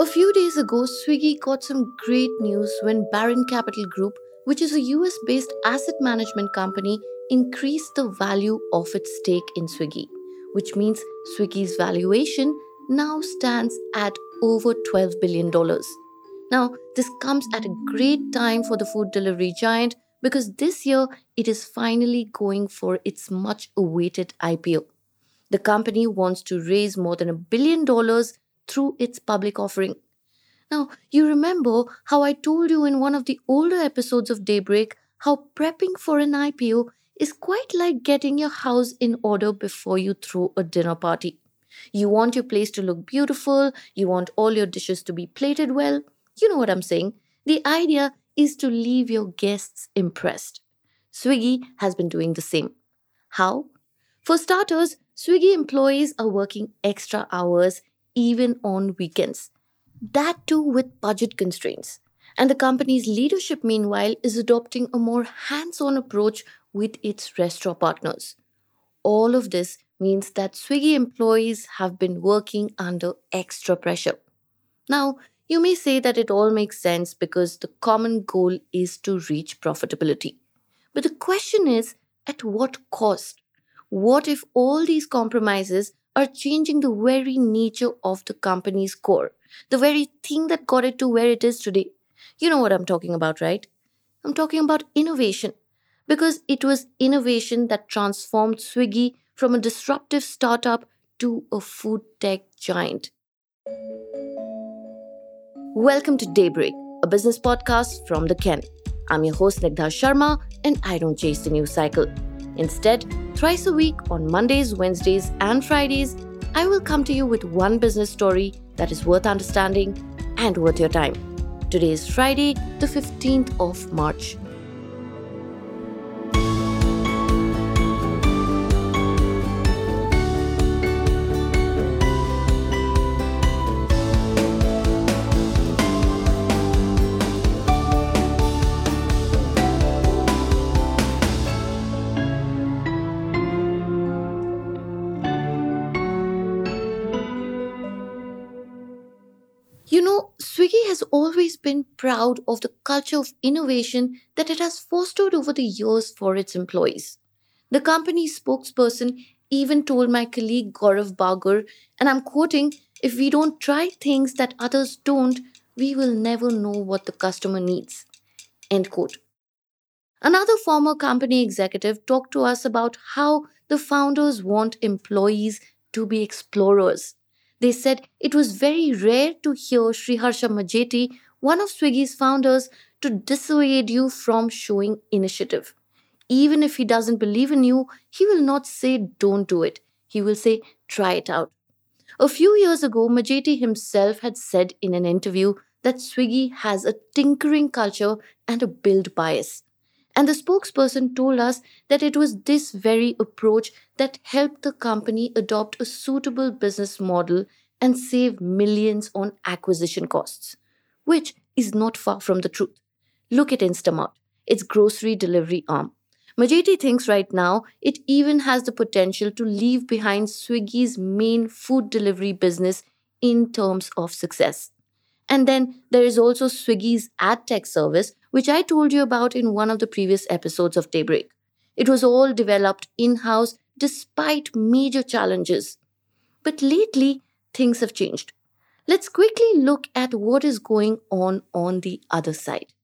A few days ago, Swiggy got some great news when Baron Capital Group, which is a US based asset management company, increased the value of its stake in Swiggy, which means Swiggy's valuation now stands at over $12 billion. Now, this comes at a great time for the food delivery giant because this year it is finally going for its much awaited IPO. The company wants to raise more than $1 billion through its public offering. Now, you remember how I told you in one of the older episodes of Daybreak how prepping for an IPO is quite like getting your house in order before you throw a dinner party. You want your place to look beautiful, you want all your dishes to be plated well. You know what I'm saying? The idea is to leave your guests impressed. Swiggy has been doing the same. How? For starters, Swiggy employees are working extra hours even on weekends. That too with budget constraints. And the company's leadership, meanwhile, is adopting a more hands on approach with its restaurant partners. All of this means that Swiggy employees have been working under extra pressure. Now, you may say that it all makes sense because the common goal is to reach profitability. But the question is, at what cost? What if all these compromises are changing the very nature of the company's core, the very thing that got it to where it is today? You know what I'm talking about, right? I'm talking about innovation. Because it was innovation that transformed Swiggy from a disruptive startup to a food tech giant. Welcome to Daybreak, a business podcast from The Ken. I'm your host Nigdha Sharma, and I don't chase the news cycle. Instead, thrice a week on Mondays, Wednesdays, and Fridays, I will come to you with one business story that is worth understanding and worth your time. Today is Friday, the 15th of March. Swiggy has always been proud of the culture of innovation that it has fostered over the years for its employees. The company's spokesperson even told my colleague Gaurav Bagar, and I'm quoting, "If we don't try things that others don't, we will never know what the customer needs." End quote. Another former company executive talked to us about how the founders want employees to be explorers. They said it was very rare to hear Sriharsha Majeti, one of Swiggy's founders, to dissuade you from showing initiative. Even if he doesn't believe in you, he will not say don't do it. He will say try it out. A few years ago, Majeti himself had said in an interview that Swiggy has a tinkering culture and a build bias. And the spokesperson told us that it was this very approach that helped the company adopt a suitable business model and save millions on acquisition costs, which is not far from the truth. Look at Instamart, its grocery delivery arm. Majeti thinks right now it even has the potential to leave behind Swiggy's main food delivery business in terms of success. And then there is also Swiggy's ad tech service, which I told you about in one of the previous episodes of Daybreak. It was all developed in house despite major challenges. But lately, things have changed. Let's quickly look at what is going on the other side.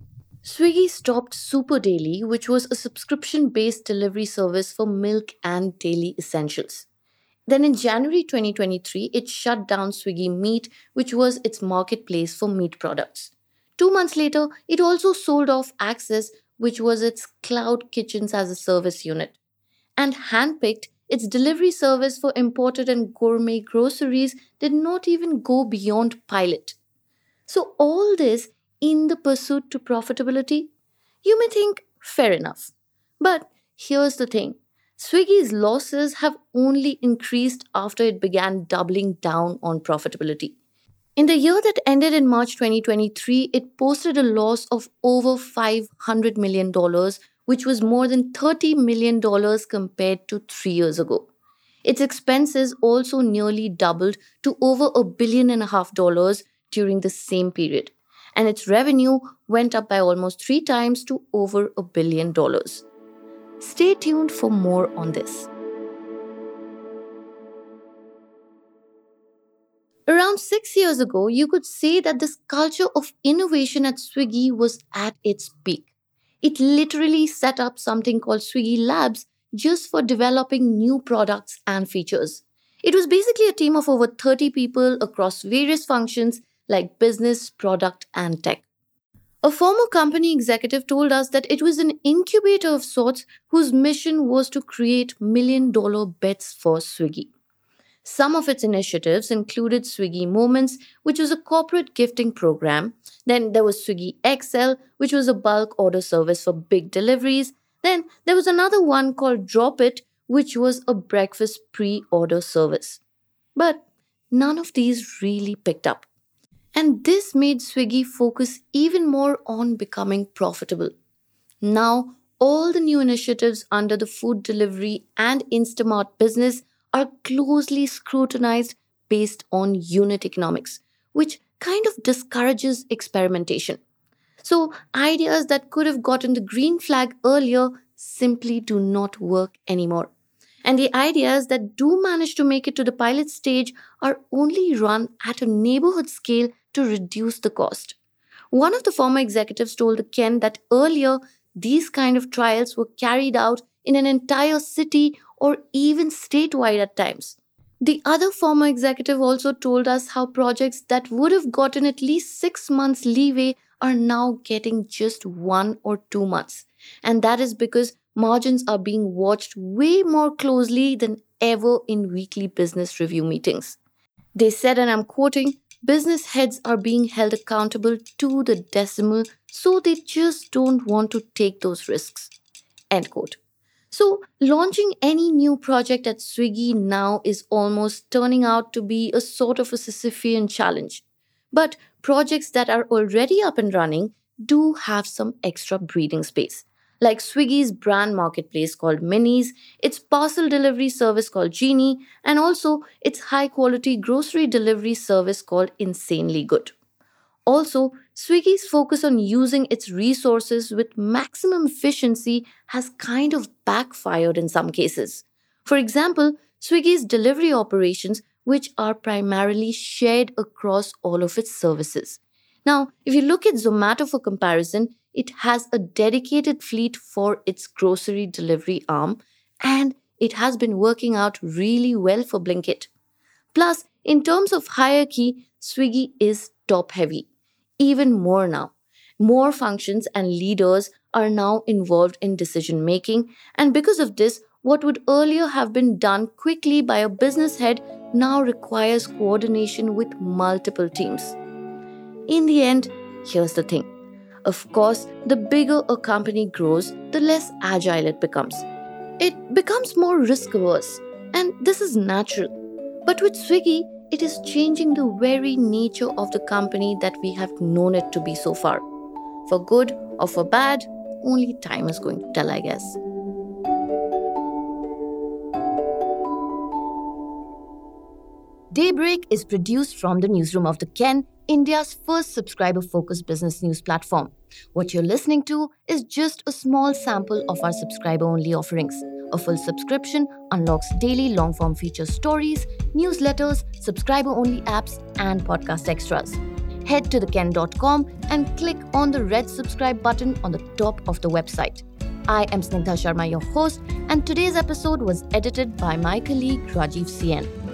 Swiggy stopped Super Daily, which was a subscription based delivery service for milk and daily essentials. Then in January 2023, it shut down Swiggy Meat, which was its marketplace for meat products. 2 months later, it also sold off Access, which was its cloud kitchens as a service unit. And Handpicked, its delivery service for imported and gourmet groceries, did not even go beyond pilot. So, all this in the pursuit to profitability? You may think, fair enough. But here's the thing. Swiggy's losses have only increased after it began doubling down on profitability. In the year that ended in March 2023, it posted a loss of over $500 million, dollars, which was more than $30 million dollars compared to 3 years ago. Its expenses also nearly doubled to over $1.5 billion during the same period, and its revenue went up by almost 3 times to over $1 billion. Stay tuned for more on this. Around 6 years ago, you could say that this culture of innovation at Swiggy was at its peak. It literally set up something called Swiggy Labs just for developing new products and features. It was basically a team of over 30 people across various functions like business, product, and tech. A former company executive told us that it was an incubator of sorts whose mission was to create $1 million bets for Swiggy. Some of its initiatives included Swiggy Moments, which was a corporate gifting program. Then there was Swiggy XL, which was a bulk order service for big deliveries. Then there was another one called Drop It, which was a breakfast pre order service. But none of these really picked up. And this made Swiggy focus even more on becoming profitable. Now, all the new initiatives under the food delivery and Instamart business are closely scrutinized based on unit economics, which kind of discourages experimentation. So, ideas that could have gotten the green flag earlier simply do not work anymore. And the ideas that do manage to make it to the pilot stage are only run at a neighborhood scale to reduce the cost. One of the former executives told the Ken that earlier these kind of trials were carried out in an entire city or even statewide at times. The other former executive also told us how projects that would have gotten at least 6 months leeway are now getting just 1 or 2 months. And that is because margins are being watched way more closely than ever in weekly business review meetings. They said, and I'm quoting, business heads are being held accountable to the decimal, so they just don't want to take those risks. End quote. So, launching any new project at Swiggy now is almost turning out to be a sort of a Sisyphean challenge. But projects that are already up and running do have some extra breathing space. Like Swiggy's brand marketplace called Minis, its parcel delivery service called Genie, and also its high quality grocery delivery service called Insanely Good. Also, Swiggy's focus on using its resources with maximum efficiency has kind of backfired in some cases. For example, Swiggy's delivery operations, which are primarily shared across all of its services. Now, if you look at Zomato for comparison, it has a dedicated fleet for its grocery delivery arm, and it has been working out really well for Blinkit. Plus, in terms of hierarchy, Swiggy is top heavy. Even more now. More functions and leaders are now involved in decision making, and because of this, what would earlier have been done quickly by a business head now requires coordination with multiple teams. In the end, here's the thing. Of course, the bigger a company grows, the less agile it becomes. It becomes more risk averse, and this is natural. But with Swiggy, it is changing the very nature of the company that we have known it to be so far. For good or for bad, only time is going to tell, I guess. Daybreak is produced from the newsroom of The Ken, India's first subscriber-focused business news platform. What you're listening to is just a small sample of our subscriber-only offerings. A full subscription unlocks daily long-form feature stories, newsletters, subscriber-only apps, and podcast extras. Head to theken.com and click on the red subscribe button on the top of the website. I am Snigdha Sharma, your host, and today's episode was edited by my colleague Rajiv CN.